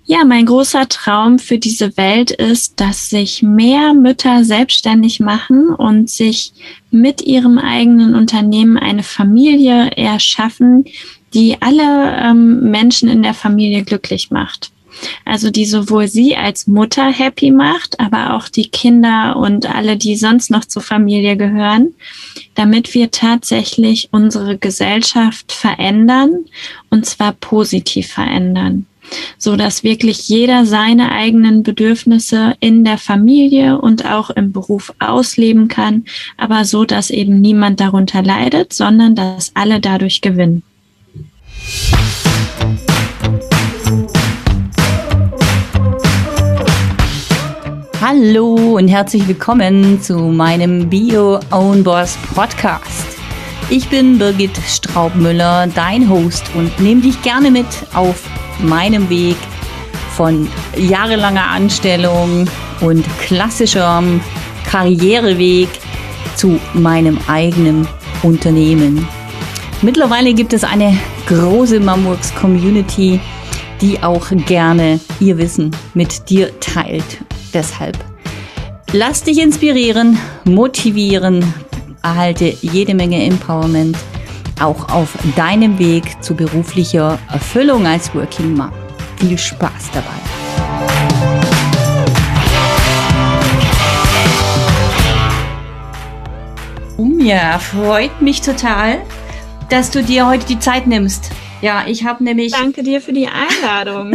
Ja, mein großer Traum für diese Welt ist, dass sich mehr Mütter selbstständig machen und sich mit ihrem eigenen Unternehmen eine Familie erschaffen, die alle Menschen in der Familie glücklich macht. Also die sowohl sie als Mutter happy macht, aber auch die Kinder und alle, die sonst noch zur Familie gehören, damit wir tatsächlich unsere Gesellschaft verändern, und zwar positiv verändern, so dass wirklich jeder seine eigenen Bedürfnisse in der Familie und auch im Beruf ausleben kann, aber so, dass eben niemand darunter leidet, sondern dass alle dadurch gewinnen. Hallo und herzlich willkommen zu meinem Be Your Own Boss Podcast. Ich bin Birgit Straubmüller, dein Host, und nehme dich gerne mit auf meinem Weg von jahrelanger Anstellung und klassischem Karriereweg zu meinem eigenen Unternehmen. Mittlerweile gibt es eine große Mamworks-Community, die auch gerne ihr Wissen mit dir teilt. Deshalb lass dich inspirieren, motivieren, erhalte jede Menge Empowerment, auch auf deinem Weg zu beruflicher Erfüllung als Working Mom. Viel Spaß dabei! Ja, freut mich total, dass du dir heute die Zeit nimmst. Ja, ich habe nämlich... Danke dir für die Einladung.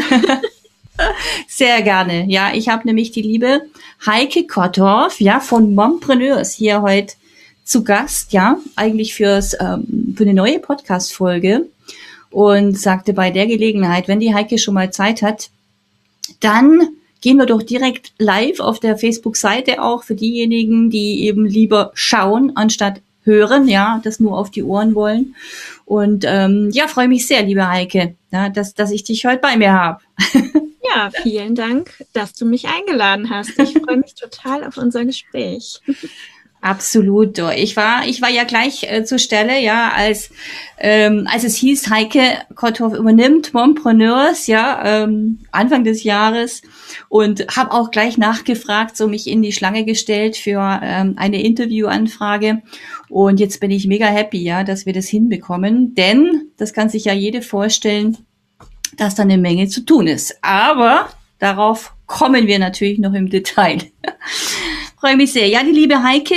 Sehr gerne. Ja, ich habe nämlich die liebe Heike Kottorf, ja, von Mompreneurs hier heute zu Gast, ja, eigentlich für eine neue Podcast-Folge, und sagte bei der Gelegenheit, wenn die Heike schon mal Zeit hat, dann gehen wir doch direkt live auf der Facebook-Seite, auch für diejenigen, die eben lieber schauen anstatt hören, ja, das nur auf die Ohren wollen. Und ja, freue mich sehr, liebe Heike, ja, dass ich dich heute bei mir habe. Ja, vielen Dank, dass du mich eingeladen hast. Ich freue mich total auf unser Gespräch. Absolut. Ich war ja gleich zur Stelle, ja, als es hieß, Heike Kottorf übernimmt Mompreneurs, ja, Anfang des Jahres, und habe auch gleich nachgefragt, so mich in die Schlange gestellt für eine Interviewanfrage. Und jetzt bin ich mega happy, ja, dass wir das hinbekommen, denn das kann sich ja jede vorstellen, dass da eine Menge zu tun ist. Aber darauf kommen wir natürlich noch im Detail. Freue mich sehr. Ja, die liebe Heike,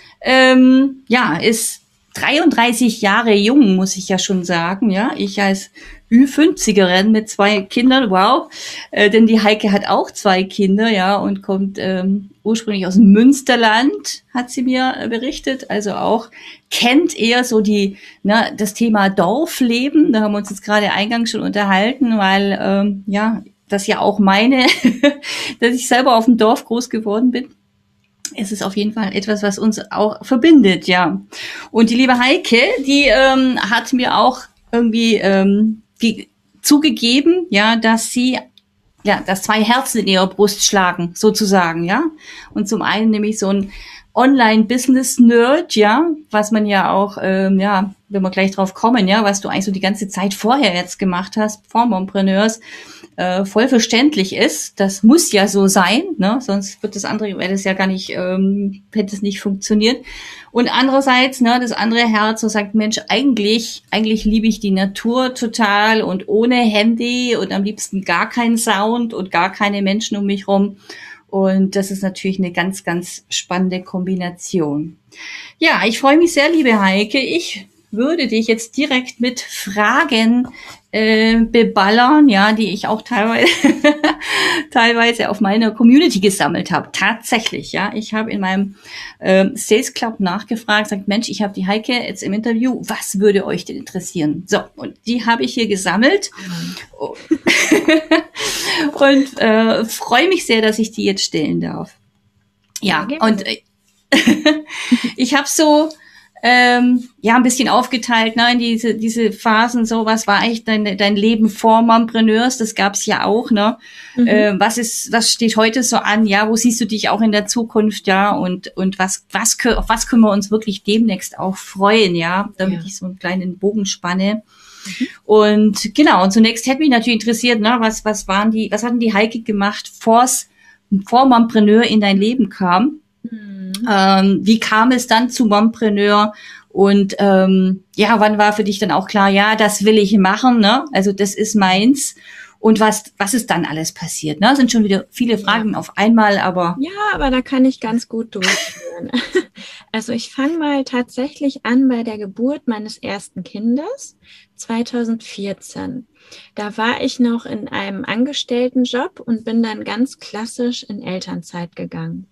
ja, ist 33 Jahre jung, muss ich ja schon sagen. Ja, ich als Ü50erin mit 2 Kindern, wow. Denn die Heike hat auch 2 Kinder, ja, und kommt ursprünglich aus dem Münsterland, hat sie mir berichtet. Also auch kennt eher so das Thema Dorfleben. Da haben wir uns jetzt gerade eingangs schon unterhalten, weil ja, das ja auch dass ich selber auf dem Dorf groß geworden bin. Es ist auf jeden Fall etwas, was uns auch verbindet, ja. Und die liebe Heike, die hat mir auch irgendwie zugegeben, ja, dass 2 Herzen in ihrer Brust schlagen, sozusagen, ja. Und zum einen nämlich so ein Online-Business-Nerd, ja, was man ja auch, ja, wenn wir gleich drauf kommen, ja, was du eigentlich so die ganze Zeit vorher jetzt gemacht hast, vor Mompreneurs, voll verständlich ist. Das muss ja so sein, ne? Sonst wäre das ja gar nicht, hätte es nicht funktioniert. Und andererseits, ne, das andere Herz, so sagt, Mensch, eigentlich liebe ich die Natur total und ohne Handy und am liebsten gar keinen Sound und gar keine Menschen um mich rum. Und das ist natürlich eine ganz, ganz spannende Kombination. Ja, ich freue mich sehr, liebe Heike. Ich würde dich jetzt direkt mit Fragen beballern, ja, die ich auch teilweise auf meiner Community gesammelt habe. Tatsächlich, ja. Ich habe in meinem Sales Club nachgefragt, sagt, Mensch, ich habe die Heike jetzt im Interview, was würde euch denn interessieren? So, und die habe ich hier gesammelt und freue mich sehr, dass ich die jetzt stellen darf. Ja, und ich habe so ja, ein bisschen aufgeteilt, ne, in diese Phasen, so, was war eigentlich dein Leben vor Mompreneurs? Das gab's ja auch, ne? Mhm. Was steht heute so an? Ja, wo siehst du dich auch in der Zukunft, ja? Und auf was können wir uns wirklich demnächst auch freuen, ja? Damit ich so einen kleinen Bogen spanne. Und genau, und zunächst hätte mich natürlich interessiert, ne, was hatten die Heike gemacht, vor Mompreneur in dein Leben kam? Wie kam es dann zu Mompreneur? Und wann war für dich dann auch klar, ja, das will ich machen, ne? Also das ist meins. Und was ist dann alles passiert? Ne? Das sind schon wieder viele Fragen auf einmal, aber... Ja, aber da kann ich ganz gut durchführen. Also ich fange mal tatsächlich an bei der Geburt meines ersten Kindes, 2014. Da war ich noch in einem Angestelltenjob und bin dann ganz klassisch in Elternzeit gegangen.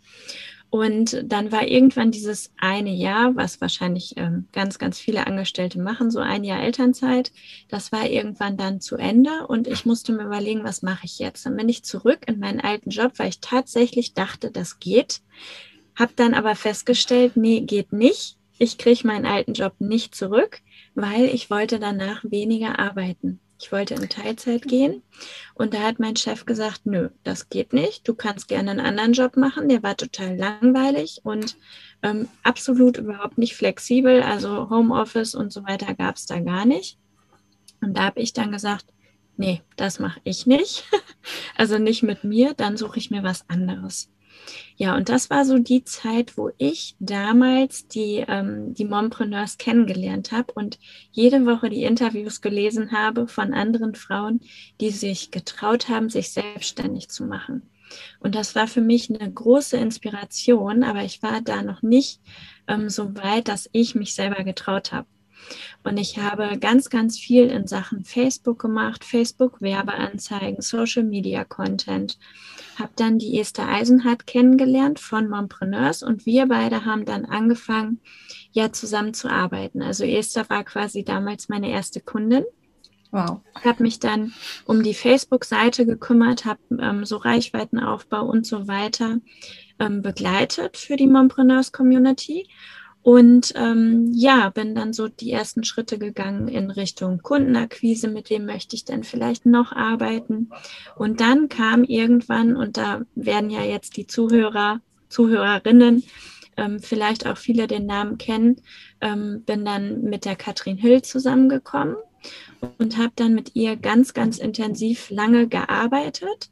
Und dann war irgendwann dieses eine Jahr, was wahrscheinlich ganz, ganz viele Angestellte machen, so ein Jahr Elternzeit, das war irgendwann dann zu Ende und ich musste mir überlegen, was mache ich jetzt? Dann bin ich zurück in meinen alten Job, weil ich tatsächlich dachte, das geht. Habe dann aber festgestellt, nee, geht nicht. Ich kriege meinen alten Job nicht zurück, weil ich wollte danach weniger arbeiten. Ich wollte in Teilzeit gehen und da hat mein Chef gesagt, nö, das geht nicht. Du kannst gerne einen anderen Job machen. Der war total langweilig und absolut überhaupt nicht flexibel. Also Homeoffice und so weiter gab es da gar nicht. Und da habe ich dann gesagt, nee, das mache ich nicht. Also nicht mit mir, dann suche ich mir was anderes. Ja, und das war so die Zeit, wo ich damals die Mompreneurs kennengelernt habe und jede Woche die Interviews gelesen habe von anderen Frauen, die sich getraut haben, sich selbstständig zu machen. Und das war für mich eine große Inspiration, aber ich war da noch nicht so weit, dass ich mich selber getraut habe. Und ich habe ganz, ganz viel in Sachen Facebook gemacht, Facebook-Werbeanzeigen, Social-Media-Content. Habe dann die Esther Eisenhardt kennengelernt von Mompreneurs und wir beide haben dann angefangen, ja, zusammen zu arbeiten. Also Esther war quasi damals meine erste Kundin. Wow. Ich habe mich dann um die Facebook-Seite gekümmert, habe so Reichweitenaufbau und so weiter begleitet für die Mompreneurs-Community. Und bin dann so die ersten Schritte gegangen in Richtung Kundenakquise, mit dem möchte ich dann vielleicht noch arbeiten. Und dann kam irgendwann, und da werden ja jetzt die Zuhörerinnen vielleicht auch viele den Namen kennen, bin dann mit der Katrin Hill zusammengekommen und habe dann mit ihr ganz, ganz intensiv lange gearbeitet.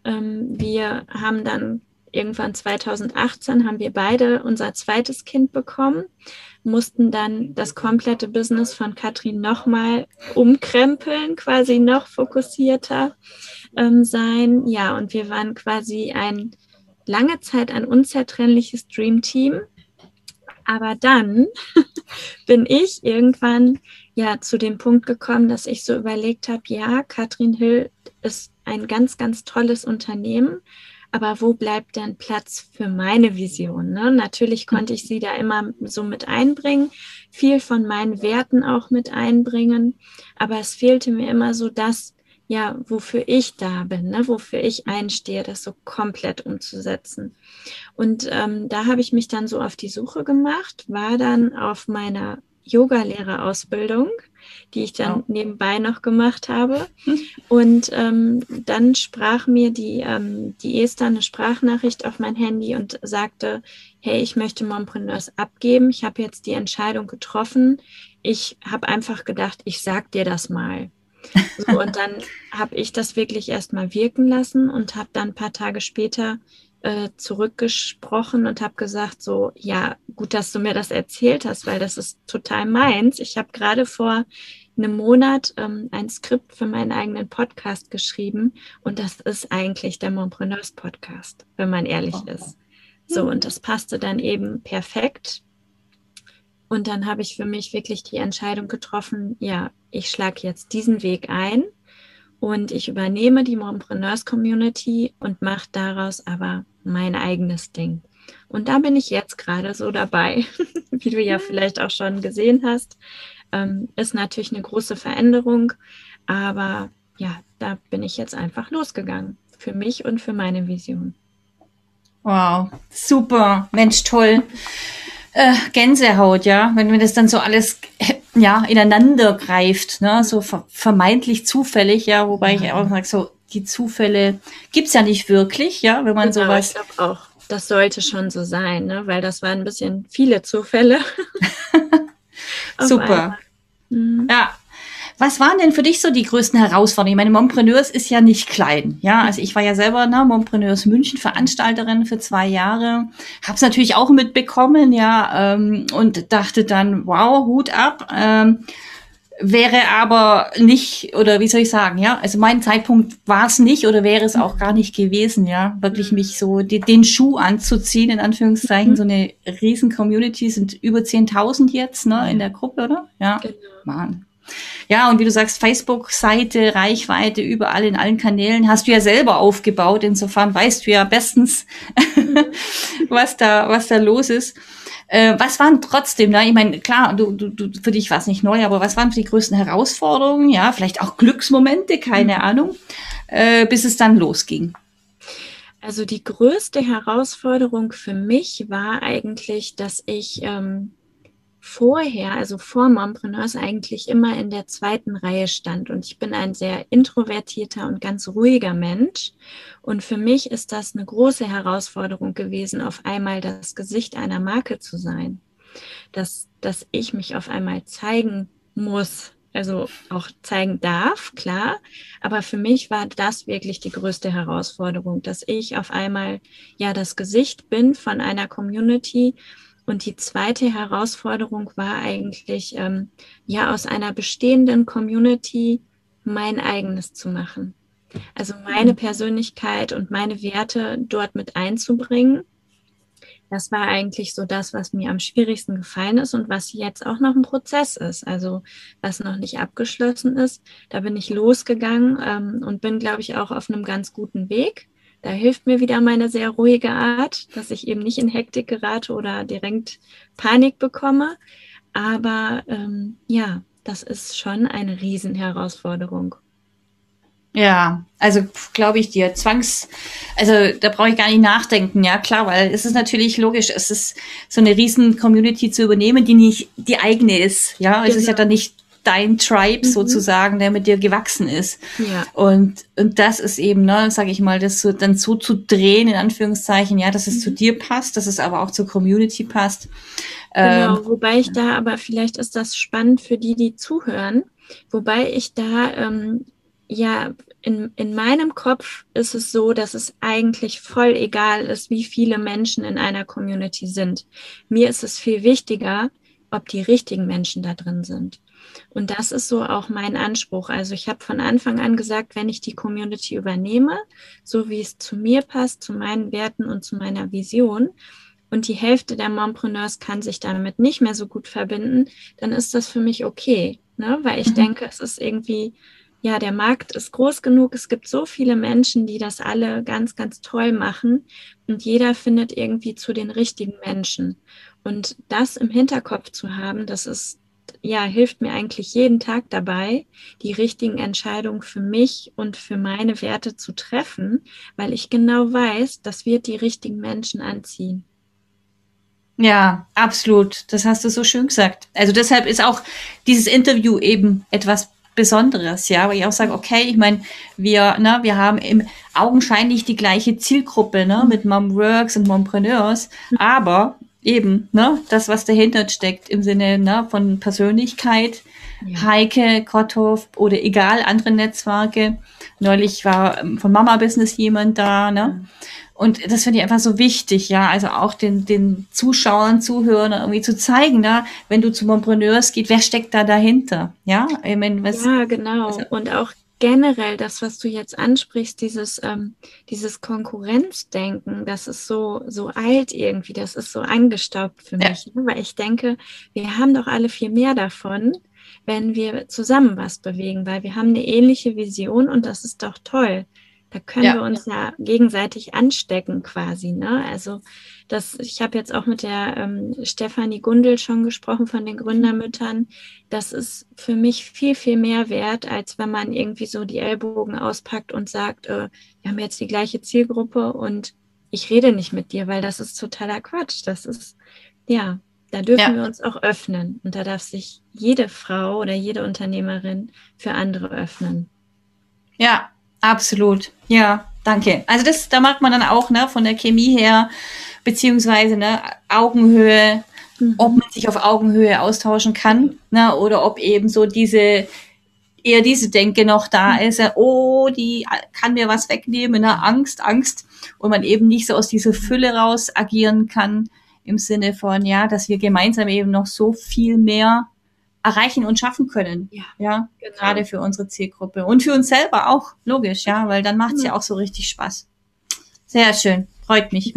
Wir haben dann irgendwann 2018 haben wir beide unser zweites Kind bekommen, mussten dann das komplette Business von Katrin nochmal umkrempeln, quasi noch fokussierter sein. Ja, und wir waren quasi lange Zeit ein unzertrennliches Dream-Team. Aber dann bin ich irgendwann ja zu dem Punkt gekommen, dass ich so überlegt habe, ja, Katrin Hill ist ein ganz, ganz tolles Unternehmen, aber wo bleibt denn Platz für meine Vision? Ne? Natürlich konnte ich sie da immer so mit einbringen, viel von meinen Werten auch mit einbringen, aber es fehlte mir immer so das, ja, wofür ich da bin, ne? Wofür ich einstehe, das so komplett umzusetzen. Und da habe ich mich dann so auf die Suche gemacht, war dann auf meiner Yoga-Lehrerausbildung, die ich dann nebenbei noch gemacht habe. Und dann sprach mir die Esther eine Sprachnachricht auf mein Handy und sagte, hey, ich möchte Mompreneurs abgeben. Ich habe jetzt die Entscheidung getroffen. Ich habe einfach gedacht, ich sag dir das mal. So, und dann habe ich das wirklich erstmal wirken lassen und habe dann ein paar Tage später zurückgesprochen und habe gesagt, so, ja, gut, dass du mir das erzählt hast, weil das ist total meins. Ich habe gerade vor einem Monat ein Skript für meinen eigenen Podcast geschrieben und das ist eigentlich der Mompreneurs Podcast, wenn man ehrlich ist. So, und das passte dann eben perfekt. Und dann habe ich für mich wirklich die Entscheidung getroffen, ja, ich schlage jetzt diesen Weg ein und ich übernehme die Mompreneurs Community und mache daraus aber mein eigenes Ding. Und da bin ich jetzt gerade so dabei, wie du ja vielleicht auch schon gesehen hast. Ist natürlich eine große Veränderung, aber ja, da bin ich jetzt einfach losgegangen. Für mich und für meine Vision. Wow, super, Mensch, toll. Gänsehaut, ja, wenn das dann so alles ja ineinander greift, ne, so vermeintlich zufällig, ja, wobei ich auch sage, so die Zufälle gibt's ja nicht wirklich, ja, wenn man sowas. Ich glaube auch, das sollte schon so sein, ne, weil das waren ein bisschen viele Zufälle. Super. Ja. Was waren denn für dich so die größten Herausforderungen? Ich meine, Mompreneurs ist ja nicht klein. Ja, also ich war ja selber Mompreneurs München Veranstalterin für 2 Jahre. Hab's natürlich auch mitbekommen, ja, und dachte dann, wow, Hut ab. Wäre aber nicht, oder wie soll ich sagen, ja, also mein Zeitpunkt war es nicht oder wäre es auch gar nicht gewesen, ja, wirklich mich so den Schuh anzuziehen, in Anführungszeichen, so eine riesen Community, sind über 10.000 jetzt, in der Gruppe, oder? Ja, genau. Mann. Ja, und wie du sagst, Facebook-Seite, Reichweite, überall in allen Kanälen hast du ja selber aufgebaut, insofern weißt du ja bestens, was da los ist. Was waren trotzdem, ich meine, klar, du für dich war es nicht neu, aber was waren die größten Herausforderungen? Ja, vielleicht auch Glücksmomente, keine Ahnung, bis es dann losging. Also die größte Herausforderung für mich war eigentlich, dass ich vorher, also vor Mompreneurs, eigentlich immer in der 2. Reihe stand. Und ich bin ein sehr introvertierter und ganz ruhiger Mensch. Und für mich ist das eine große Herausforderung gewesen, auf einmal das Gesicht einer Marke zu sein. Dass ich mich auf einmal zeigen muss, also auch zeigen darf, klar. Aber für mich war das wirklich die größte Herausforderung, dass ich auf einmal ja das Gesicht bin von einer Community. Und die zweite Herausforderung war eigentlich, aus einer bestehenden Community mein eigenes zu machen. Also meine Persönlichkeit und meine Werte dort mit einzubringen. Das war eigentlich so das, was mir am schwierigsten gefallen ist und was jetzt auch noch ein Prozess ist, also was noch nicht abgeschlossen ist. Da bin ich losgegangen und bin, glaube ich, auch auf einem ganz guten Weg. Da hilft mir wieder meine sehr ruhige Art, dass ich eben nicht in Hektik gerate oder direkt Panik bekomme. Aber das ist schon eine Riesenherausforderung. Ja, also glaube ich dir, also da brauche ich gar nicht nachdenken, ja klar, weil es ist natürlich logisch, es ist so eine riesen Community zu übernehmen, die nicht die eigene ist, ja, es ist ja dann nicht dein Tribe sozusagen, der mit dir gewachsen ist. Ja. Und das ist eben, sage ich mal, das so dann so zu drehen, in Anführungszeichen, ja, dass es zu dir passt, dass es aber auch zur Community passt. Genau, wobei ich da, aber vielleicht ist das spannend für die zuhören, wobei ich da, in meinem Kopf ist es so, dass es eigentlich voll egal ist, wie viele Menschen in einer Community sind. Mir ist es viel wichtiger, ob die richtigen Menschen da drin sind. Und das ist so auch mein Anspruch. Also ich habe von Anfang an gesagt, wenn ich die Community übernehme, so wie es zu mir passt, zu meinen Werten und zu meiner Vision, und die Hälfte der Mompreneurs kann sich damit nicht mehr so gut verbinden, dann ist das für mich okay, weil ich denke, es ist irgendwie, der Markt ist groß genug, es gibt so viele Menschen, die das alle ganz, ganz toll machen und jeder findet irgendwie zu den richtigen Menschen. Und das im Hinterkopf zu haben, das ist hilft mir eigentlich jeden Tag dabei, die richtigen Entscheidungen für mich und für meine Werte zu treffen, weil ich genau weiß, das wird die richtigen Menschen anziehen. Ja, absolut. Das hast du so schön gesagt. Also deshalb ist auch dieses Interview eben etwas Besonderes, ja, weil ich auch sage, okay, ich meine, wir haben augenscheinlich die gleiche Zielgruppe, mit Momworks und Mompreneurs, aber eben, das, was dahinter steckt im Sinne, von Persönlichkeit, Heike, Kotthoff oder egal, andere Netzwerke. Neulich war von Mama Business jemand da, Und das finde ich einfach so wichtig, ja, also auch den Zuschauern, Zuhörern irgendwie zu zeigen, wenn du zu Mompreneurs geht, wer steckt da dahinter, ja? Ich meine, ja, genau. Also, und auch generell das, was du jetzt ansprichst, dieses Konkurrenzdenken, das ist so alt irgendwie, das ist so angestaubt für mich, weil ich denke, wir haben doch alle viel mehr davon, wenn wir zusammen was bewegen, weil wir haben eine ähnliche Vision und das ist doch toll. Da können wir uns ja gegenseitig anstecken quasi, Also ich habe jetzt auch mit der Stefanie Gundel schon gesprochen von den Gründermüttern. Das ist für mich viel, viel mehr wert, als wenn man irgendwie so die Ellbogen auspackt und sagt, wir haben jetzt die gleiche Zielgruppe und ich rede nicht mit dir, weil das ist totaler Quatsch. Das ist, da dürfen wir uns auch öffnen. Und da darf sich jede Frau oder jede Unternehmerin für andere öffnen. Ja, absolut. Ja, danke. Also da macht man dann auch, von der Chemie her, beziehungsweise, Augenhöhe, ob man sich auf Augenhöhe austauschen kann, oder ob eben so diese eher diese Denke noch da ist, oh, die kann mir was wegnehmen, ne? Angst, Angst, und man eben nicht so aus dieser Fülle raus agieren kann, im Sinne von, ja, dass wir gemeinsam eben noch so viel mehr erreichen und schaffen können. Ja, genau. Gerade für unsere Zielgruppe und für uns selber auch, logisch, ja, weil dann macht's ja auch so richtig Spaß. Sehr schön, freut mich.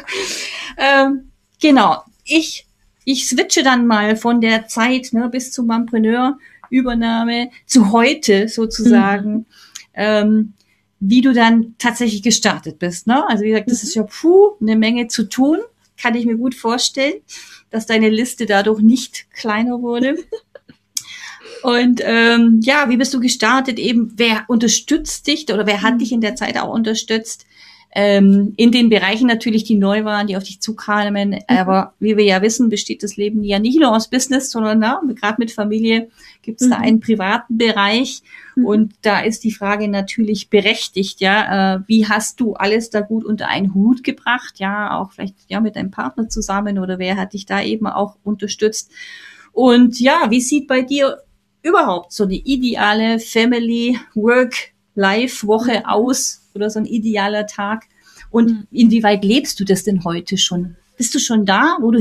Genau, ich switche dann mal von der Zeit, ne, bis zum Mompreneur-Übernahme zu heute sozusagen, wie du dann tatsächlich gestartet bist. Ne? Also wie gesagt, das ist ja eine Menge zu tun, kann ich mir gut vorstellen, dass deine Liste dadurch nicht kleiner wurde. Und ja, wie bist du gestartet? Eben, wer unterstützt dich oder wer hat dich in der Zeit auch unterstützt? In den Bereichen natürlich, die neu waren, die auf dich zukamen. Aber wie wir ja wissen, besteht das Leben ja nicht nur aus Business, sondern gerade mit Familie gibt es da einen privaten Bereich. Und da ist die Frage natürlich berechtigt, ja, wie hast du alles da gut unter einen Hut gebracht? Ja, auch vielleicht ja mit deinem Partner zusammen oder wer hat dich da eben auch unterstützt? Und ja, wie sieht bei dir überhaupt so eine ideale Family-Work-Life-Woche aus oder so ein idealer Tag? Und inwieweit lebst du das denn heute schon? Bist du schon da, wo du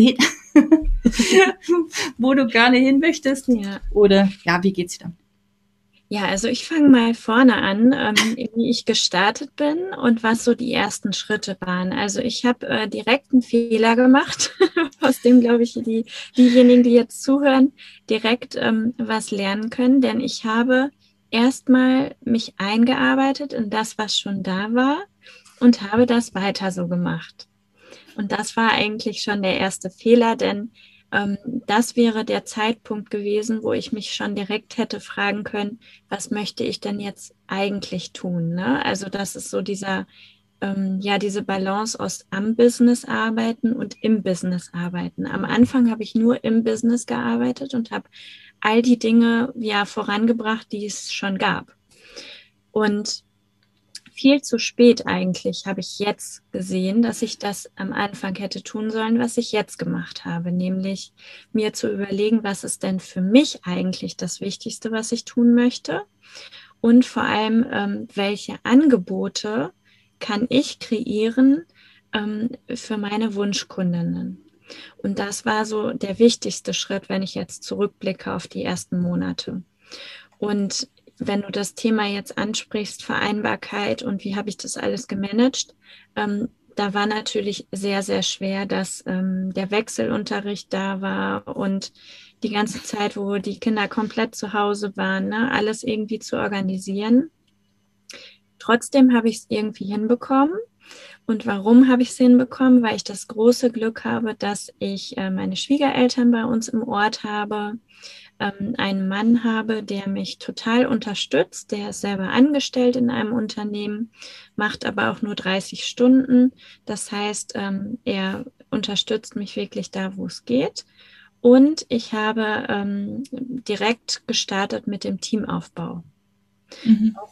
wo du gerne hin möchtest? Ja. Oder ja, wie geht's dir dann? Ja, also ich fange mal vorne an, wie ich gestartet bin und was so die ersten Schritte waren. Also ich habe direkt einen Fehler gemacht, aus dem, glaube ich, diejenigen, die jetzt zuhören, direkt was lernen können. Denn ich habe erstmal mich eingearbeitet in das, was schon da war und habe das weiter so gemacht. Und das war eigentlich schon der erste Fehler, denn das wäre der Zeitpunkt gewesen, wo ich mich schon direkt hätte fragen können, was möchte ich denn jetzt eigentlich tun? Ne? Also das ist so diese Balance aus am Business arbeiten und im Business arbeiten. Am Anfang habe ich nur im Business gearbeitet und habe all die Dinge ja vorangebracht, die es schon gab. Und viel zu spät eigentlich habe ich jetzt gesehen, dass ich das am Anfang hätte tun sollen, was ich jetzt gemacht habe, nämlich mir zu überlegen, was ist denn für mich eigentlich das Wichtigste, was ich tun möchte und vor allem, welche Angebote kann ich kreieren für meine Wunschkundinnen. Und das war so der wichtigste Schritt, wenn ich jetzt zurückblicke auf die ersten Monate. Und wenn du das Thema jetzt ansprichst, Vereinbarkeit und wie habe ich das alles gemanagt, da war natürlich sehr, sehr schwer, dass der Wechselunterricht da war und die ganze Zeit, wo die Kinder komplett zu Hause waren, ne, alles irgendwie zu organisieren. Trotzdem habe ich es irgendwie hinbekommen. Und warum habe ich es hinbekommen? Weil ich das große Glück habe, dass ich meine Schwiegereltern bei uns im Ort habe, einen Mann habe, der mich total unterstützt. Der ist selber angestellt in einem Unternehmen, macht aber auch nur 30 Stunden. Das heißt, er unterstützt mich wirklich da, wo es geht. Und ich habe direkt gestartet mit dem Teamaufbau. Auch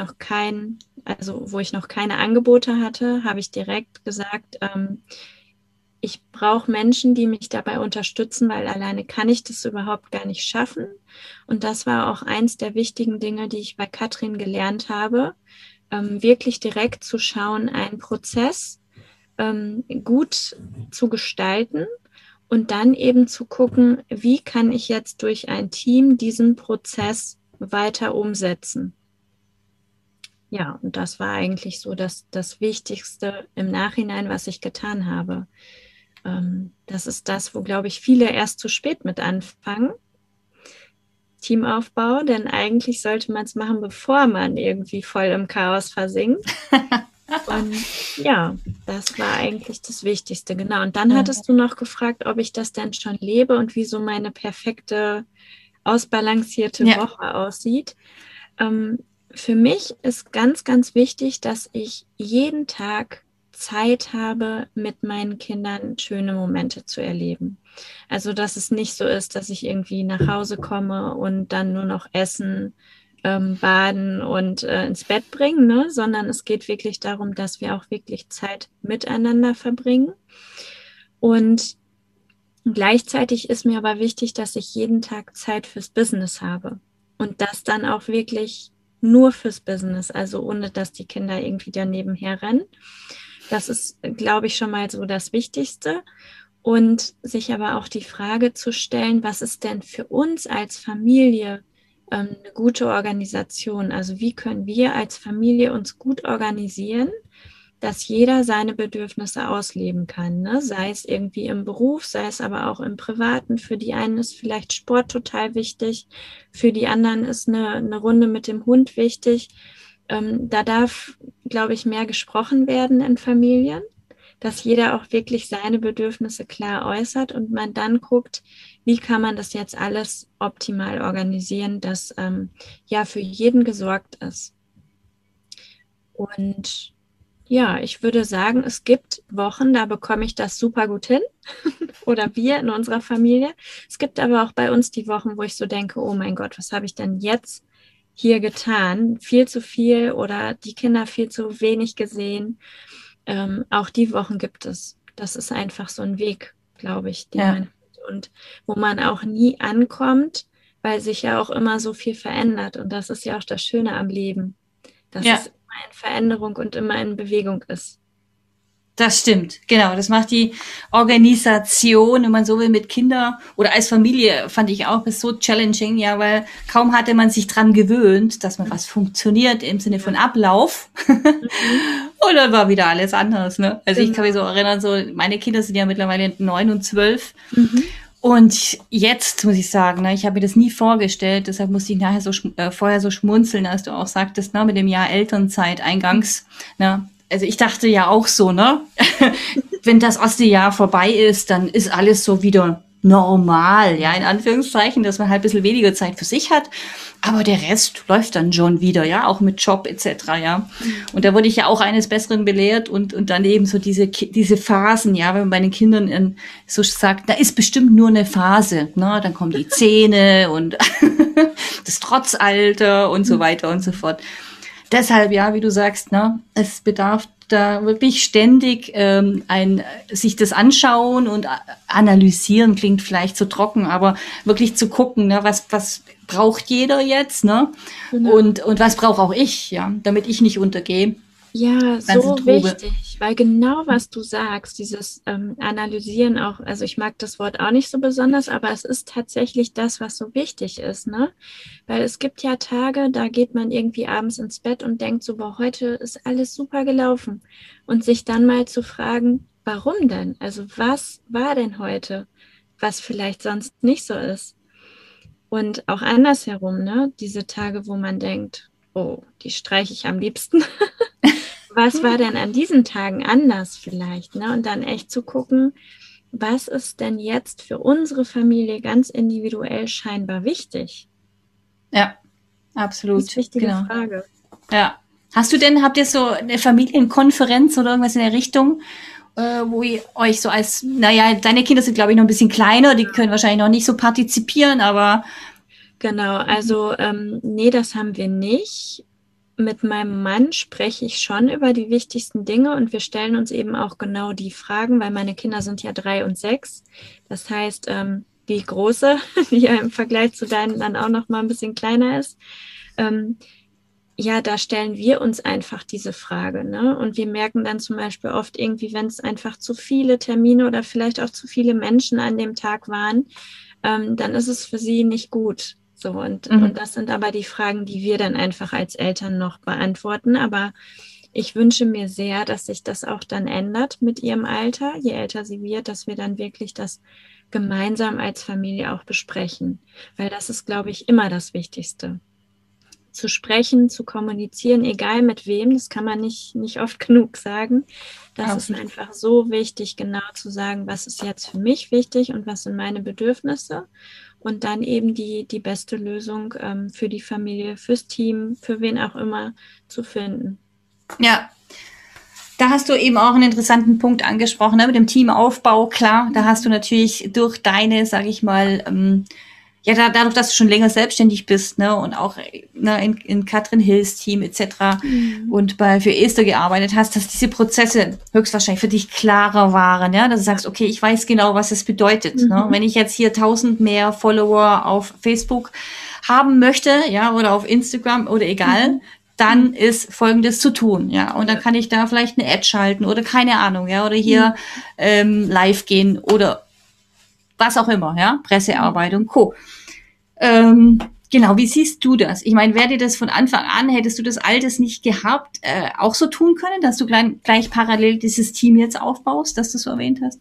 wo ich noch keine Angebote hatte, habe ich direkt gesagt, ich brauche Menschen, die mich dabei unterstützen, weil alleine kann ich das überhaupt gar nicht schaffen. Und das war auch eins der wichtigen Dinge, die ich bei Katrin gelernt habe, wirklich direkt zu schauen, einen Prozess gut zu gestalten und dann eben zu gucken, wie kann ich jetzt durch ein Team diesen Prozess weiter umsetzen. Ja, und das war eigentlich so das Wichtigste im Nachhinein, was ich getan habe. Das ist das, wo, glaube ich, viele erst zu spät mit anfangen. Teamaufbau, denn eigentlich sollte man es machen, bevor man irgendwie voll im Chaos versinkt. Und ja, das war eigentlich das Wichtigste, genau. Und dann hattest du noch gefragt, ob ich das denn schon lebe und wie so meine perfekte, ausbalancierte Woche aussieht. Für mich ist ganz, ganz wichtig, dass ich jeden Tag Zeit habe, mit meinen Kindern schöne Momente zu erleben. Also, dass es nicht so ist, dass ich irgendwie nach Hause komme und dann nur noch essen, baden und ins Bett bringen, ne? Sondern es geht wirklich darum, dass wir auch wirklich Zeit miteinander verbringen. Und gleichzeitig ist mir aber wichtig, dass ich jeden Tag Zeit fürs Business habe. Und das dann auch wirklich nur fürs Business, also ohne dass die Kinder irgendwie daneben herrennen. Das ist, glaube ich, schon mal so das Wichtigste. Und sich aber auch die Frage zu stellen, was ist denn für uns als Familie eine gute Organisation? Also wie können wir als Familie uns gut organisieren, dass jeder seine Bedürfnisse ausleben kann, ne? Sei es irgendwie im Beruf, sei es aber auch im Privaten. Für die einen ist vielleicht Sport total wichtig, für die anderen ist eine Runde mit dem Hund wichtig. Da darf, glaube ich, mehr gesprochen werden in Familien, dass jeder auch wirklich seine Bedürfnisse klar äußert und man dann guckt, wie kann man das jetzt alles optimal organisieren, dass ja für jeden gesorgt ist. Und ja, ich würde sagen, es gibt Wochen, da bekomme ich das super gut hin oder wir in unserer Familie. Es gibt aber auch bei uns die Wochen, wo ich so denke, oh mein Gott, was habe ich denn jetzt hier getan? Viel zu viel oder die Kinder viel zu wenig gesehen. Auch die Wochen gibt es. Das ist einfach so ein Weg, glaube ich, den man und wo man auch nie ankommt, weil sich ja auch immer so viel verändert. Und das ist ja auch das Schöne am Leben, dass es immer in Veränderung und immer in Bewegung ist. Das stimmt, genau. Das macht die Organisation, wenn man so will, mit Kindern oder als Familie, fand ich auch, ist so challenging, ja, weil kaum hatte man sich dran gewöhnt, dass man was funktioniert im Sinne von Ablauf. Und dann war wieder alles anders, ne? Also ich kann mich so erinnern, so, meine Kinder sind ja mittlerweile 9 und 12. Und jetzt muss ich sagen, ne, ich habe mir das nie vorgestellt, deshalb musste ich nachher vorher so schmunzeln, als du auch sagtest, ne, mit dem Jahr Elternzeit eingangs, ne. Also ich dachte ja auch so, ne, wenn das erste Jahr vorbei ist, dann ist alles so wieder normal, ja, in Anführungszeichen, dass man halt ein bisschen weniger Zeit für sich hat, aber der Rest läuft dann schon wieder, ja, auch mit Job etc., ja. Und da wurde ich ja auch eines Besseren belehrt und dann eben so diese Phasen, ja, wenn man bei den Kindern so sagt, da ist bestimmt nur eine Phase, ne, dann kommen die Zähne und das Trotzalter und so weiter und so fort. Deshalb, ja, wie du sagst, ne, es bedarf da wirklich ständig sich das anschauen und analysieren, klingt vielleicht so trocken, aber wirklich zu gucken, ne, was braucht jeder jetzt, ne? Genau. Und was brauche auch ich, ja, damit ich nicht untergehe. Ja, so wichtig, weil genau was du sagst, dieses Analysieren auch, also ich mag das Wort auch nicht so besonders, aber es ist tatsächlich das, was so wichtig ist, ne? Weil es gibt ja Tage, da geht man irgendwie abends ins Bett und denkt so, boah, heute ist alles super gelaufen. Und sich dann mal zu fragen, warum denn? Also was war denn heute, was vielleicht sonst nicht so ist? Und auch andersherum, ne? Diese Tage, wo man denkt, oh, die streiche ich am liebsten. Was war denn an diesen Tagen anders vielleicht, ne? Und dann echt zu gucken, was ist denn jetzt für unsere Familie ganz individuell scheinbar wichtig? Ja, absolut. Das ist eine wichtige Frage. Ja. Habt ihr so eine Familienkonferenz oder irgendwas in der Richtung, wo ihr euch so als, naja, deine Kinder sind, glaube ich, noch ein bisschen kleiner, die können wahrscheinlich noch nicht so partizipieren, aber... Genau, also nee, das haben wir nicht. Mit meinem Mann spreche ich schon über die wichtigsten Dinge und wir stellen uns eben auch genau die Fragen, weil meine Kinder sind ja 3 und 6. Das heißt, die Große, die ja im Vergleich zu deinen dann auch noch mal ein bisschen kleiner ist, ja, da stellen wir uns einfach diese Frage, ne? Und wir merken dann zum Beispiel oft irgendwie, wenn es einfach zu viele Termine oder vielleicht auch zu viele Menschen an dem Tag waren, dann ist es für sie nicht gut. So, und das sind aber die Fragen, die wir dann einfach als Eltern noch beantworten. Aber ich wünsche mir sehr, dass sich das auch dann ändert mit ihrem Alter, je älter sie wird, dass wir dann wirklich das gemeinsam als Familie auch besprechen. Weil das ist, glaube ich, immer das Wichtigste. Zu sprechen, zu kommunizieren, egal mit wem, das kann man nicht oft genug sagen. Das ist einfach so wichtig, genau zu sagen, was ist jetzt für mich wichtig und was sind meine Bedürfnisse. Und dann eben die beste Lösung für die Familie, fürs Team, für wen auch immer zu finden. Ja, da hast du eben auch einen interessanten Punkt angesprochen, ne, mit dem Teamaufbau, klar. Da hast du natürlich durch deine, sage ich mal, ja, dadurch, dass du schon länger selbstständig bist, ne, und auch in Katrin Hills Team etc. Und für Esther gearbeitet hast, dass diese Prozesse höchstwahrscheinlich für dich klarer waren, ja, dass du sagst, okay, ich weiß genau, was es bedeutet, ne? Wenn ich jetzt hier 1000 mehr Follower auf Facebook haben möchte, ja, oder auf Instagram oder egal, dann ist Folgendes zu tun, ja. Und dann kann ich da vielleicht eine Ad schalten oder keine Ahnung, ja, oder hier live gehen oder was auch immer, ja, Pressearbeit und Co. Genau, wie siehst du das? Ich meine, wäre dir das von Anfang an, hättest du das Altes nicht gehabt, auch so tun können, dass du gleich parallel dieses Team jetzt aufbaust, das du so erwähnt hast?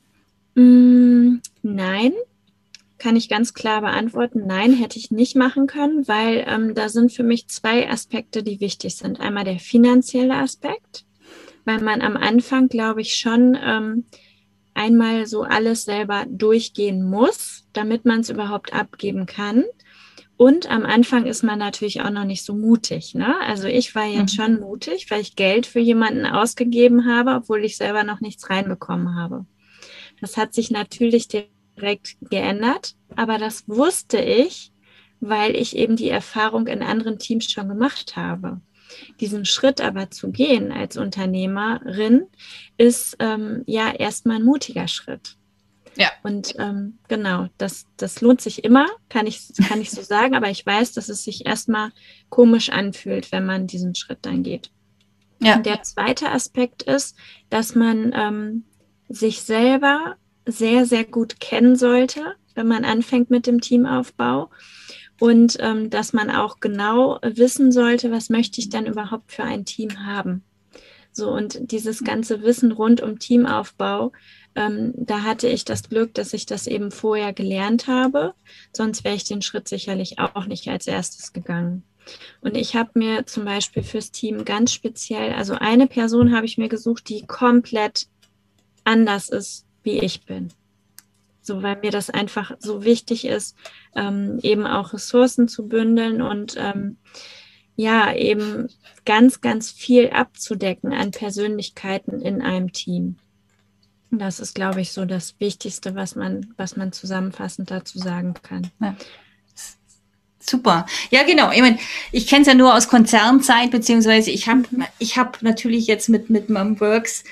Nein, kann ich ganz klar beantworten. Nein, hätte ich nicht machen können, weil da sind für mich zwei Aspekte, die wichtig sind. Einmal der finanzielle Aspekt, weil man am Anfang, glaube ich, schon einmal so alles selber durchgehen muss, damit man es überhaupt abgeben kann. Und am Anfang ist man natürlich auch noch nicht so mutig, ne? Also ich war jetzt schon mutig, weil ich Geld für jemanden ausgegeben habe, obwohl ich selber noch nichts reinbekommen habe. Das hat sich natürlich direkt geändert, aber das wusste ich, weil ich eben die Erfahrung in anderen Teams schon gemacht habe. Diesen Schritt aber zu gehen als Unternehmerin ist ja erstmal ein mutiger Schritt. Ja. Und genau, das lohnt sich immer, kann ich so sagen, aber ich weiß, dass es sich erstmal komisch anfühlt, wenn man diesen Schritt dann geht. Ja. Und der zweite Aspekt ist, dass man sich selber sehr, sehr gut kennen sollte, wenn man anfängt mit dem Teamaufbau. Und dass man auch genau wissen sollte, was möchte ich dann überhaupt für ein Team haben. So, und dieses ganze Wissen rund um Teamaufbau, da hatte ich das Glück, dass ich das eben vorher gelernt habe. Sonst wäre ich den Schritt sicherlich auch nicht als erstes gegangen. Und ich habe mir zum Beispiel fürs Team ganz speziell, also eine Person habe ich mir gesucht, die komplett anders ist, wie ich bin. So, weil mir das einfach so wichtig ist, eben auch Ressourcen zu bündeln und ja, eben ganz, ganz viel abzudecken an Persönlichkeiten in einem Team. Das ist, glaube ich, so das Wichtigste, was man zusammenfassend dazu sagen kann. Ja. Super. Ja, genau. Ich meine, ich kenne es ja nur aus Konzernzeit, beziehungsweise ich hab natürlich jetzt mit Mumworks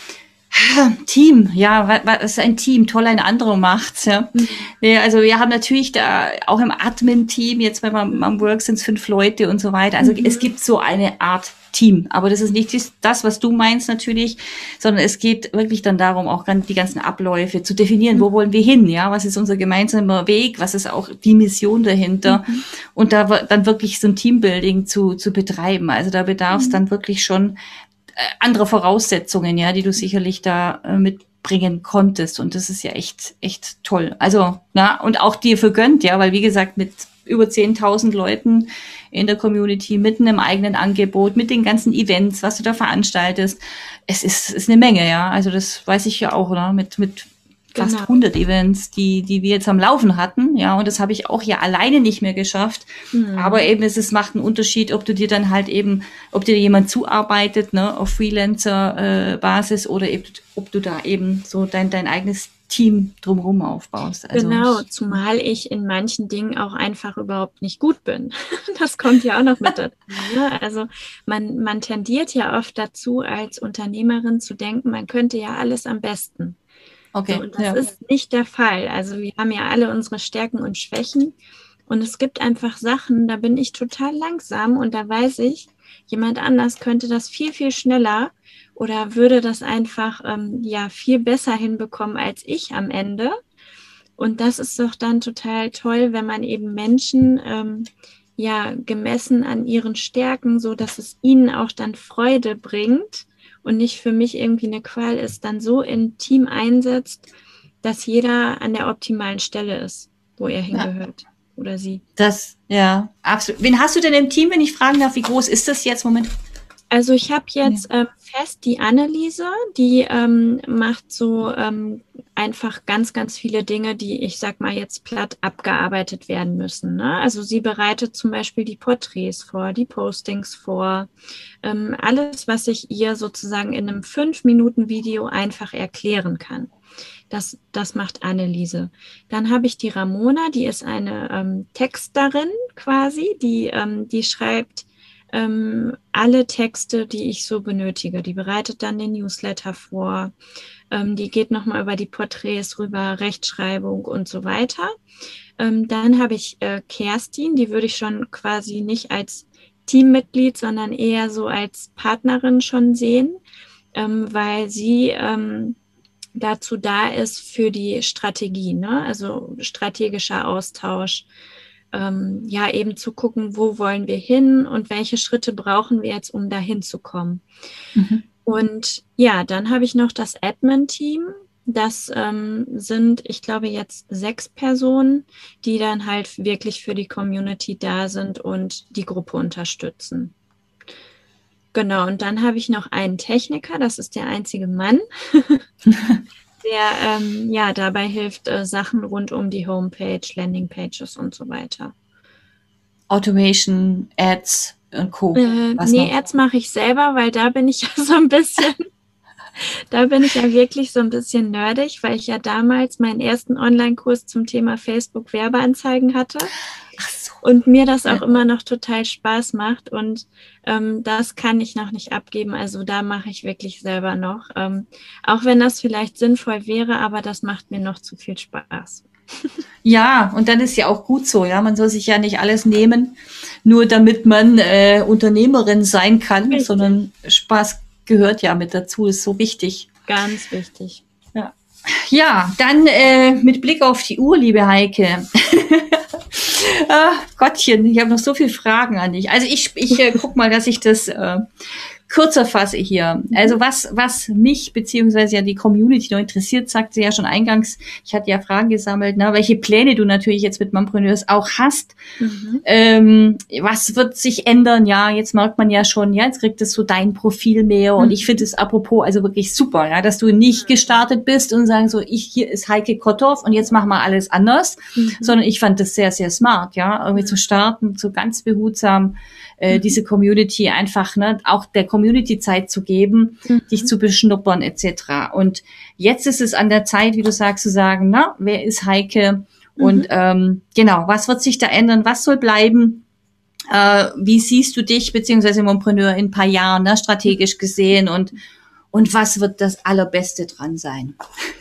Team, ja, was ist ein Team? Toll, ein anderer macht's, ja. Ja, also wir haben natürlich da auch im Admin-Team, jetzt bei Mumworks sind es 5 Leute und so weiter. Also es gibt so eine Art Team, aber das ist nicht das, was du meinst natürlich, sondern es geht wirklich dann darum, auch die ganzen Abläufe zu definieren, wo wollen wir hin, ja, was ist unser gemeinsamer Weg, was ist auch die Mission dahinter und da dann wirklich so ein Teambuilding zu betreiben. Also da bedarf es dann wirklich schon andere Voraussetzungen, ja, die du sicherlich da mitbringen konntest. Und das ist ja echt toll. Also, na, und auch dir vergönnt, ja, weil wie gesagt, mit über 10.000 Leuten in der Community, mitten im eigenen Angebot, mit den ganzen Events, was du da veranstaltest, es ist eine Menge, ja. Also das weiß ich ja auch, oder? Mit fast 100 Events, die wir jetzt am Laufen hatten, ja, und das habe ich auch ja alleine nicht mehr geschafft. Aber eben es macht einen Unterschied, ob du dir dann halt eben, ob dir jemand zuarbeitet, ne, auf Freelancer-Basis oder eben, ob du da eben so dein eigenes Team drumherum aufbaust. Also genau, zumal ich in manchen Dingen auch einfach überhaupt nicht gut bin. Das kommt ja auch noch mit dazu. Ne? Also man tendiert ja oft dazu, als Unternehmerin zu denken, man könnte ja alles am besten. Okay. So, und das ist nicht der Fall. Also wir haben ja alle unsere Stärken und Schwächen und es gibt einfach Sachen, da bin ich total langsam und da weiß ich, jemand anders könnte das viel, viel schneller oder würde das einfach viel besser hinbekommen als ich am Ende. Und das ist doch dann total toll, wenn man eben Menschen gemessen an ihren Stärken, so dass es ihnen auch dann Freude bringt und nicht für mich irgendwie eine Qual ist, dann so im Team einsetzt, dass jeder an der optimalen Stelle ist, wo er hingehört oder sie. Das, ja, absolut. Wen hast du denn im Team, wenn ich fragen darf, wie groß ist das jetzt im Moment? Also ich habe jetzt fest die Anneliese, die macht so einfach ganz, ganz viele Dinge, die, ich sag mal jetzt platt, abgearbeitet werden müssen. Ne? Also sie bereitet zum Beispiel die Porträts vor, die Postings vor, alles, was ich ihr sozusagen in einem 5-Minuten-Video einfach erklären kann. Das macht Anneliese. Dann habe ich die Ramona, die ist eine Texterin quasi, die schreibt alle Texte, die ich so benötige. Die bereitet dann den Newsletter vor. Die geht nochmal über die Porträts rüber, Rechtschreibung und so weiter. Dann habe ich Kerstin, die würde ich schon quasi nicht als Teammitglied, sondern eher so als Partnerin schon sehen, weil sie dazu da ist für die Strategie, ne? Also strategischer Austausch. Ja, eben zu gucken, wo wollen wir hin und welche Schritte brauchen wir jetzt, um dahin zu kommen. Mhm. Und ja, dann habe ich noch das Admin-Team. Das sind, ich glaube, jetzt 6 Personen, die dann halt wirklich für die Community da sind und die Gruppe unterstützen. Genau, und dann habe ich noch einen Techniker, das ist der einzige Mann, der ja dabei hilft, Sachen rund um die Homepage, Landingpages und so weiter. Automation, Ads und Co. Nee, Ads mache ich selber, weil da bin ich ja so ein bisschen, da bin ich ja wirklich so ein bisschen nerdig, weil ich ja damals meinen ersten Online-Kurs zum Thema Facebook-Werbeanzeigen hatte. Ach so. Und mir das auch immer noch total Spaß macht und das kann ich noch nicht abgeben. Also da mache ich wirklich selber noch. Auch wenn das vielleicht sinnvoll wäre, aber das macht mir noch zu viel Spaß. Ja, und dann ist ja auch gut so, ja. Man soll sich ja nicht alles nehmen, nur damit man Unternehmerin sein kann, richtig, sondern Spaß gehört ja mit dazu, ist so wichtig. Ganz wichtig. Ja, dann mit Blick auf die Uhr, liebe Heike. Gottchen, ich habe noch so viele Fragen an dich. Also ich guck mal, dass ich das kürzer fasse hier. Also was mich beziehungsweise ja die Community noch interessiert, sagte ja schon eingangs, ich hatte ja Fragen gesammelt, ne, welche Pläne du natürlich jetzt mit Mompreneurs auch hast. Was wird sich ändern? Ja, jetzt merkt man ja schon, ja, jetzt kriegt es so dein Profil mehr und ich finde es apropos also wirklich super, ja, dass du nicht gestartet bist und sagen so, hier ist Heike Kotthoff und jetzt machen wir alles anders, sondern ich fand das sehr, sehr smart, ja, irgendwie zu starten, so ganz behutsam diese Community einfach, ne, auch der Community Zeit zu geben, dich zu beschnuppern etc. Und jetzt ist es an der Zeit, wie du sagst, zu sagen, na, wer ist Heike? Und genau, was wird sich da ändern? Was soll bleiben? Wie siehst du dich beziehungsweise Mompreneur in ein paar Jahren, ne, strategisch gesehen? Und was wird das Allerbeste dran sein?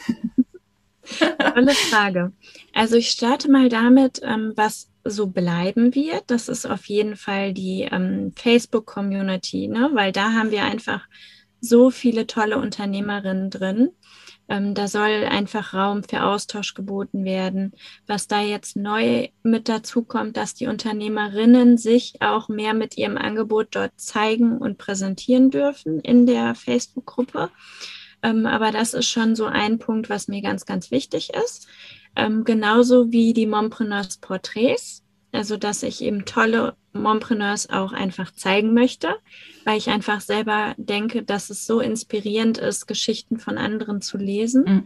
Tolle Frage. Also ich starte mal damit, was so bleiben wird. Das ist auf jeden Fall die Facebook-Community, ne? Weil da haben wir einfach so viele tolle Unternehmerinnen drin. Da soll einfach Raum für Austausch geboten werden. Was da jetzt neu mit dazu kommt, dass die Unternehmerinnen sich auch mehr mit ihrem Angebot dort zeigen und präsentieren dürfen in der Facebook-Gruppe. Aber das ist schon so ein Punkt, was mir ganz, ganz wichtig ist. Genauso wie die Mompreneurs Porträts, also dass ich eben tolle Mompreneurs auch einfach zeigen möchte, weil ich einfach selber denke, dass es so inspirierend ist, Geschichten von anderen zu lesen.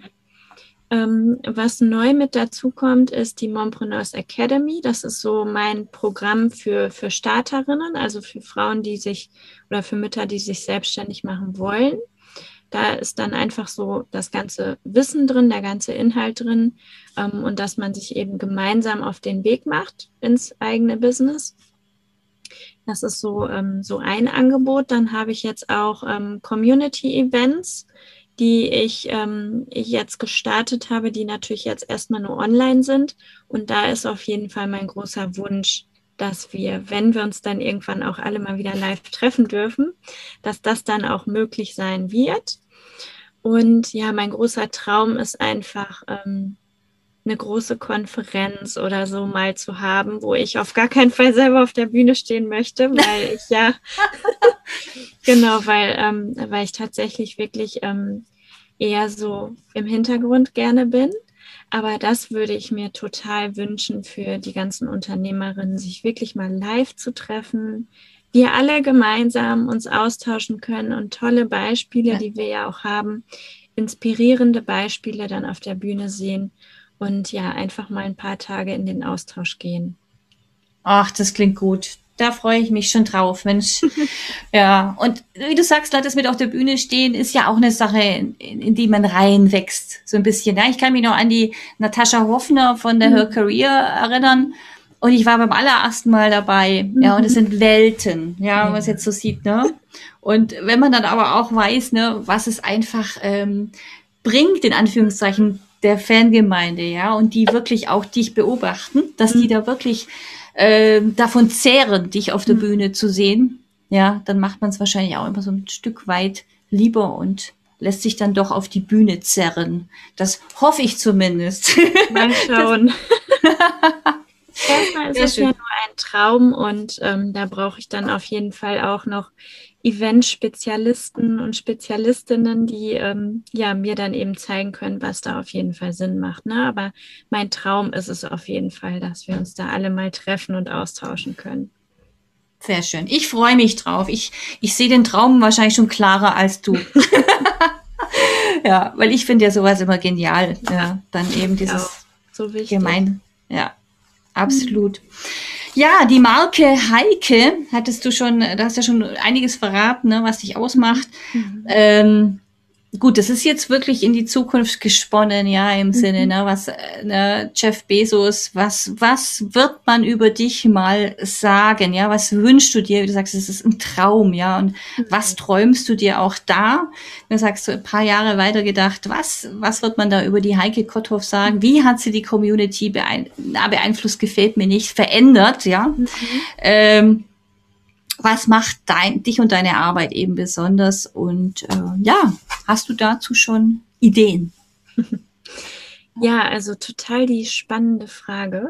Was neu mit dazu kommt, ist die Mompreneurs Academy. Das ist so mein Programm für Starterinnen, also für Frauen, die sich oder für Mütter, die sich selbstständig machen wollen. Da ist dann einfach so das ganze Wissen drin, der ganze Inhalt drin und dass man sich eben gemeinsam auf den Weg macht ins eigene Business. Das ist so ein Angebot. Dann habe ich jetzt auch Community-Events, die ich jetzt gestartet habe, die natürlich jetzt erstmal nur online sind. Und da ist auf jeden Fall mein großer Wunsch, dass wir, wenn wir uns dann irgendwann auch alle mal wieder live treffen dürfen, dass das dann auch möglich sein wird. Und ja, mein großer Traum ist einfach, eine große Konferenz oder so mal zu haben, wo ich auf gar keinen Fall selber auf der Bühne stehen möchte, weil ich ja, genau, weil ich tatsächlich wirklich eher so im Hintergrund gerne bin. Aber das würde ich mir total wünschen für die ganzen Unternehmerinnen, sich wirklich mal live zu treffen, wir alle gemeinsam uns austauschen können und tolle Beispiele, die wir ja auch haben, inspirierende Beispiele dann auf der Bühne sehen und ja, einfach mal ein paar Tage in den Austausch gehen. Ach, das klingt gut. Da freue ich mich schon drauf, Mensch. Ja, und wie du sagst, das mit auf der Bühne stehen ist ja auch eine Sache, in die man reinwächst, so ein bisschen. Ja, ich kann mich noch an die Natascha Hoffner von der Her Career erinnern. Und ich war beim allerersten Mal dabei, ja, und es sind Welten, ja, wenn man es jetzt so sieht, ne? Und wenn man dann aber auch weiß, ne, was es einfach bringt, in Anführungszeichen, der Fangemeinde, ja, und die wirklich auch dich beobachten, dass die da wirklich davon zehren, dich auf der Bühne zu sehen, ja, dann macht man es wahrscheinlich auch immer so ein Stück weit lieber und lässt sich dann doch auf die Bühne zerren. Das hoffe ich zumindest. Mal schauen. Erstmal ist es ja nur ein Traum und da brauche ich dann auf jeden Fall auch noch Event-Spezialisten und Spezialistinnen, die ja mir dann eben zeigen können, was da auf jeden Fall Sinn macht. Ne? Aber mein Traum ist es auf jeden Fall, dass wir uns da alle mal treffen und austauschen können. Sehr schön. Ich freue mich drauf. Ich sehe den Traum wahrscheinlich schon klarer als du. Ja, weil ich finde ja sowas immer genial. Ja, dann eben dieses so wichtig. Gemein. Ja, absolut. Ja, die Marke Heike da hast ja schon einiges verraten, ne, was dich ausmacht. Gut, das ist jetzt wirklich in die Zukunft gesponnen, ja, im Sinne, ne, was, ne, Jeff Bezos, was wird man über dich mal sagen, ja, was wünschst du dir, wie du sagst, es ist ein Traum, ja, und was träumst du dir auch da? Du sagst, so ein paar Jahre weiter gedacht, was wird man da über die Heike Kotthoff sagen? Wie hat sie die Community beeinflusst, gefällt mir nicht, verändert, ja? Was macht dich und deine Arbeit eben besonders? Und ja, hast du dazu schon Ideen? Ja, also total die spannende Frage.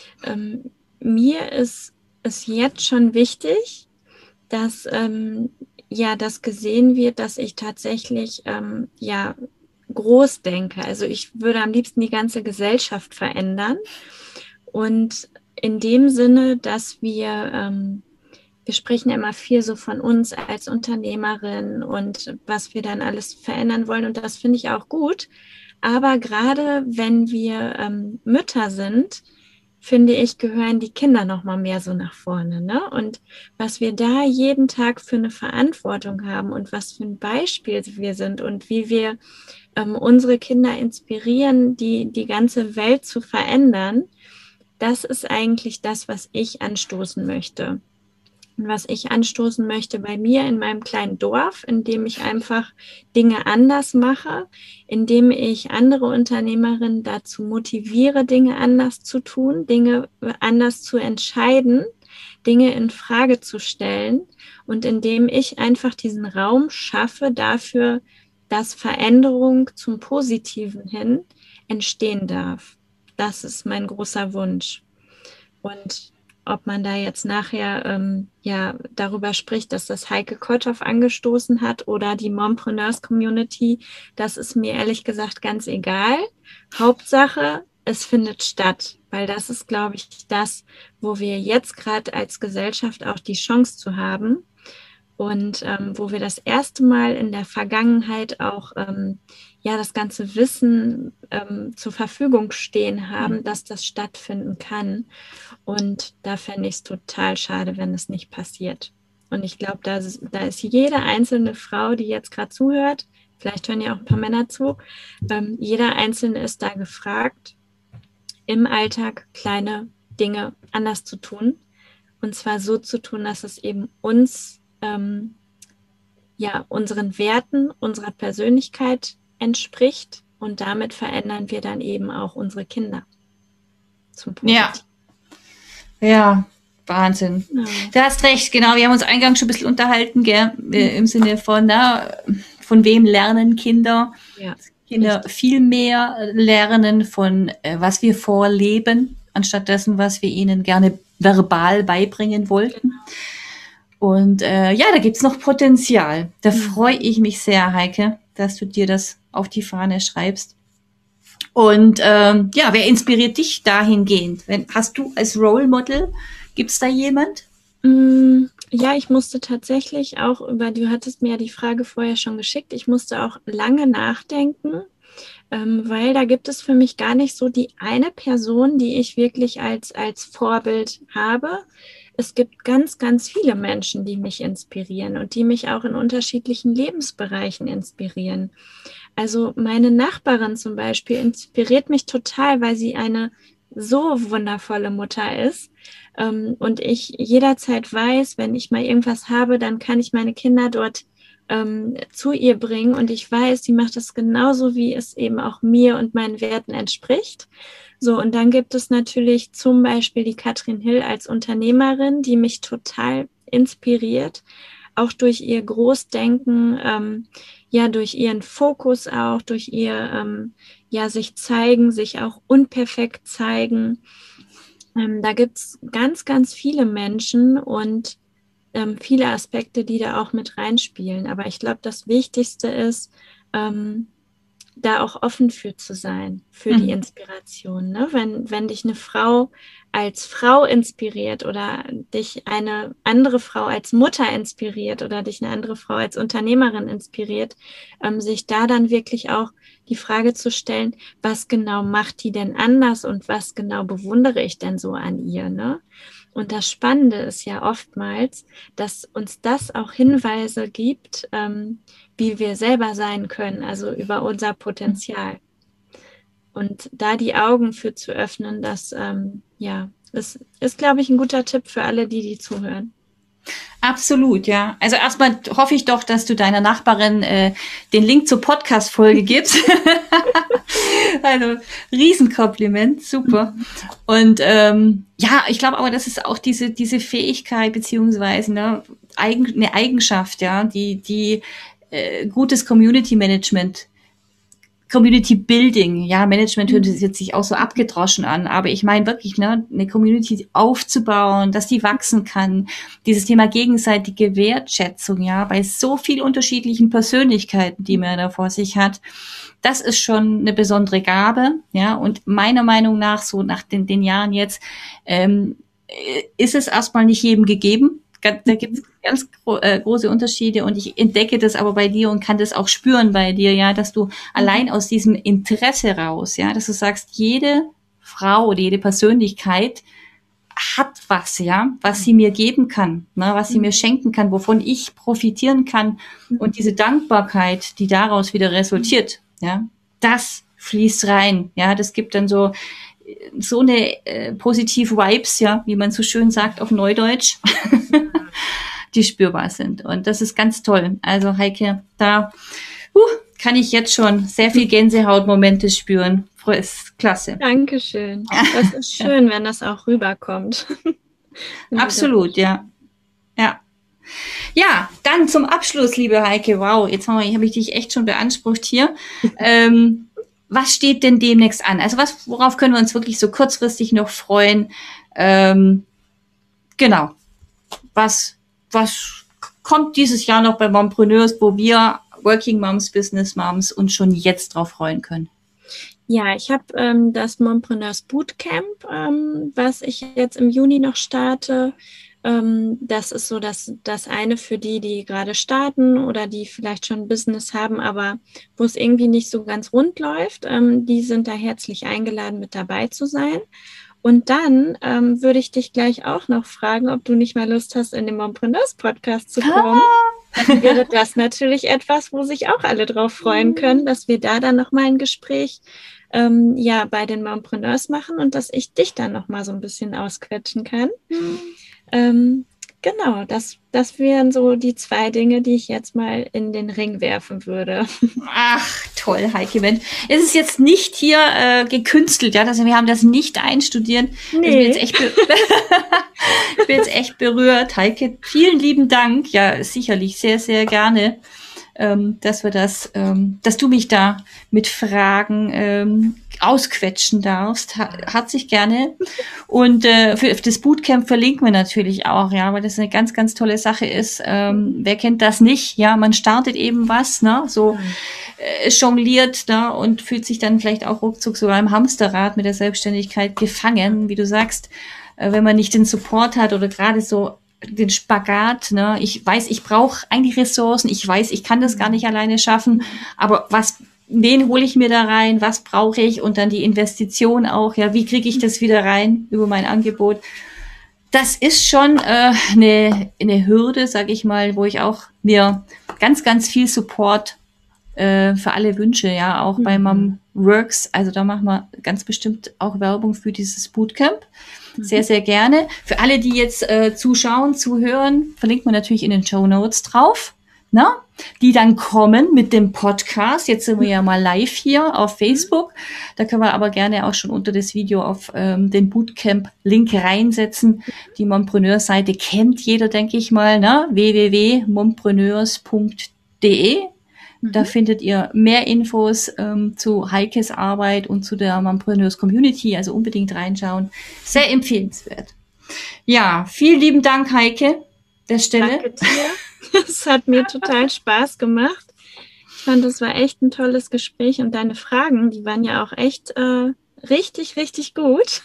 Mir ist es jetzt schon wichtig, dass ja das gesehen wird, dass ich tatsächlich ja groß denke. Also ich würde am liebsten die ganze Gesellschaft verändern. Und in dem Sinne, dass wir sprechen ja immer viel so von uns als Unternehmerin und was wir dann alles verändern wollen. Und das finde ich auch gut. Aber gerade wenn wir Mütter sind, finde ich, gehören die Kinder noch mal mehr so nach vorne. Ne? Und was wir da jeden Tag für eine Verantwortung haben und was für ein Beispiel wir sind und wie wir unsere Kinder inspirieren, die ganze Welt zu verändern, das ist eigentlich das, was ich anstoßen möchte. Und was ich anstoßen möchte bei mir in meinem kleinen Dorf, in dem ich einfach Dinge anders mache, indem ich andere Unternehmerinnen dazu motiviere, Dinge anders zu tun, Dinge anders zu entscheiden, Dinge in Frage zu stellen und indem ich einfach diesen Raum schaffe dafür, dass Veränderung zum Positiven hin entstehen darf. Das ist mein großer Wunsch. Und ob man da jetzt nachher ja darüber spricht, dass das Heike Kotthoff angestoßen hat oder die Mompreneurs Community, das ist mir ehrlich gesagt ganz egal. Hauptsache, es findet statt, weil das ist, glaube ich, das, wo wir jetzt gerade als Gesellschaft auch die Chance zu haben und wo wir das erste Mal in der Vergangenheit auch ja das ganze Wissen zur Verfügung stehen haben, dass das stattfinden kann. Und da fände ich es total schade, wenn es nicht passiert. Und ich glaube, da ist jede einzelne Frau, die jetzt gerade zuhört, vielleicht hören ja auch ein paar Männer zu, jeder Einzelne ist da gefragt, im Alltag kleine Dinge anders zu tun. Und zwar so zu tun, dass es eben uns, ja, unseren Werten, unserer Persönlichkeit entspricht. Und damit verändern wir dann eben auch unsere Kinder zum Positiven. Ja, Wahnsinn. Ja. Du hast recht, genau. Wir haben uns eingangs schon ein bisschen unterhalten, gell? Im Sinne von, von wem lernen Kinder? Ja, Kinder richtig. Viel mehr lernen von, was wir vorleben, anstatt dessen, was wir ihnen gerne verbal beibringen wollten. Genau. Und ja, da gibt's noch Potenzial. Da freue ich mich sehr, Heike, dass du dir das auf die Fahne schreibst. Und ja, wer inspiriert dich dahingehend? Hast du als Role Model, gibt's da jemand? Ja, ich musste tatsächlich auch du hattest mir ja die Frage vorher schon geschickt, ich musste auch lange nachdenken, weil da gibt es für mich gar nicht so die eine Person, die ich wirklich als Vorbild habe. Es gibt ganz, ganz viele Menschen, die mich inspirieren und die mich auch in unterschiedlichen Lebensbereichen inspirieren. Also meine Nachbarin zum Beispiel inspiriert mich total, weil sie eine so wundervolle Mutter ist. Und ich jederzeit weiß, wenn ich mal irgendwas habe, dann kann ich meine Kinder dort zu ihr bringen. Und ich weiß, sie macht das genauso, wie es eben auch mir und meinen Werten entspricht. So, und dann gibt es natürlich zum Beispiel die Katrin Hill als Unternehmerin, die mich total inspiriert, auch durch ihr Großdenken, ja, durch ihren Fokus auch, durch ihr, ja, sich zeigen, sich auch unperfekt zeigen. Da gibt's ganz, ganz viele Menschen und viele Aspekte, die da auch mit reinspielen. Aber ich glaube, das Wichtigste ist, da auch offen für zu sein, für die Inspiration. Ne? Wenn dich eine Frau als Frau inspiriert oder dich eine andere Frau als Mutter inspiriert oder dich eine andere Frau als Unternehmerin inspiriert, sich da dann wirklich auch die Frage zu stellen, was genau macht die denn anders und was genau bewundere ich denn so an ihr, ne? Und das Spannende ist ja oftmals, dass uns das auch Hinweise gibt, wie wir selber sein können, also über unser Potenzial. Und da die Augen für zu öffnen, das ja, ist, glaube ich, ein guter Tipp für alle, die zuhören. Absolut, ja. Also erstmal hoffe ich doch, dass du deiner Nachbarin den Link zur Podcast-Folge gibst. Also Riesenkompliment, super. Und ja, ich glaube aber, das ist auch diese Fähigkeit beziehungsweise eine Eigenschaft, ja, die gutes Community Management, Community Building, ja, Management hört sich auch so abgedroschen an, aber ich meine wirklich, ne, eine Community aufzubauen, dass die wachsen kann, dieses Thema gegenseitige Wertschätzung, ja, bei so viel unterschiedlichen Persönlichkeiten, die man da vor sich hat, das ist schon eine besondere Gabe, ja, und meiner Meinung nach, so nach den Jahren jetzt, ist es erstmal nicht jedem gegeben. Da gibt es ganz große Unterschiede und ich entdecke das aber bei dir und kann das auch spüren bei dir, ja, dass du allein aus diesem Interesse raus, ja, dass du sagst, jede Frau oder jede Persönlichkeit hat was, ja, was sie mir geben kann, ne, was sie mir schenken kann, wovon ich profitieren kann und diese Dankbarkeit, die daraus wieder resultiert, ja, das fließt rein, ja, das gibt dann so eine positive Vibes, ja, wie man so schön sagt auf Neudeutsch, die spürbar sind. Und das ist ganz toll. Also Heike, da kann ich jetzt schon sehr viel Gänsehautmomente spüren. Ist klasse. Dankeschön. Das ist schön, wenn das auch rüberkommt. Absolut, ja. Ja. Ja, dann zum Abschluss, liebe Heike. Wow, jetzt habe ich dich echt schon beansprucht hier. Was steht denn demnächst an? Also worauf können wir uns wirklich so kurzfristig noch freuen? Genau. Was kommt dieses Jahr noch bei Mompreneurs, wo wir Working Moms, Business Moms uns schon jetzt drauf freuen können? Ja, ich habe das Mompreneurs Bootcamp, was ich jetzt im Juni noch starte. Das ist so das eine für die gerade starten oder die vielleicht schon ein Business haben, aber wo es irgendwie nicht so ganz rund läuft. Die sind da herzlich eingeladen, mit dabei zu sein. Und dann würde ich dich gleich auch noch fragen, ob du nicht mal Lust hast, in den Mompreneurs Podcast zu kommen. Dann wäre das natürlich etwas, wo sich auch alle drauf freuen können, dass wir da dann nochmal ein Gespräch ja, bei den Mompreneurs machen und dass ich dich dann nochmal so ein bisschen ausquetschen kann. Genau, das wären so die zwei Dinge, die ich jetzt mal in den Ring werfen würde. Ach, toll, Heike. Mensch. Es ist jetzt nicht hier gekünstelt, ja, wir haben das nicht einstudiert. Nee. Ich bin jetzt echt berührt, Heike. Vielen lieben Dank. Ja, sicherlich, sehr, sehr gerne, dass du mich da mit Fragen ausquetschen darfst. Herzlich gerne. Und für das Bootcamp verlinken wir natürlich auch, ja, weil das eine ganz, ganz tolle Sache ist. Wer kennt das nicht? Ja, man startet eben was, ne, so jongliert, ne, und fühlt sich dann vielleicht auch ruckzuck sogar im Hamsterrad mit der Selbstständigkeit gefangen, wie du sagst, wenn man nicht den Support hat oder gerade so den Spagat, ne, ich weiß, ich brauche eigentlich Ressourcen, ich weiß, ich kann das gar nicht alleine schaffen, aber wen hole ich mir da rein, was brauche ich und dann die Investition auch, ja, wie kriege ich das wieder rein über mein Angebot. Das ist schon eine Hürde, sage ich mal, wo ich auch mir ganz, ganz viel Support für alle Wünsche, ja, auch bei Mom Works. Also da machen wir ganz bestimmt auch Werbung für dieses Bootcamp. Sehr, sehr gerne. Für alle, die jetzt zuschauen, zuhören, verlinkt man natürlich in den Shownotes drauf, ne? Die dann kommen mit dem Podcast. Jetzt sind wir ja mal live hier auf Facebook. Da können wir aber gerne auch schon unter das Video auf den Bootcamp-Link reinsetzen. Die Mompreneurs-Seite kennt jeder, denke ich mal, ne? www.mompreneurs.de. Da findet ihr mehr Infos zu Heikes Arbeit und zu der Mompreneurs Community, also unbedingt reinschauen. Sehr empfehlenswert. Ja, vielen lieben Dank, Heike, der Stelle. Danke dir. Es hat mir total Spaß gemacht. Ich fand, das war echt ein tolles Gespräch und deine Fragen, die waren ja auch echt richtig, richtig gut.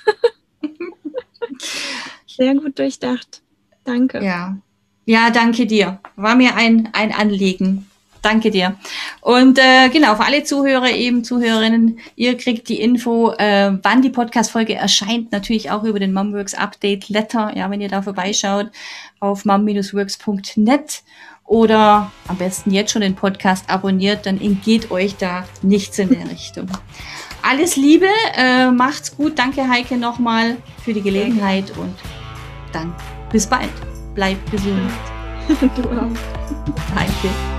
Sehr gut durchdacht. Danke. Ja, danke dir. War mir ein Anliegen. Danke dir. Und genau, für alle Zuhörer, eben Zuhörerinnen, ihr kriegt die Info, wann die Podcast-Folge erscheint, natürlich auch über den Momworks Update Letter, ja, wenn ihr da vorbeischaut, auf mom-works.net oder am besten jetzt schon den Podcast abonniert, dann entgeht euch da nichts in der Richtung. Alles Liebe, macht's gut. Danke, Heike, nochmal für die Gelegenheit und dann bis bald. Bleibt gesund. Du auch. Danke.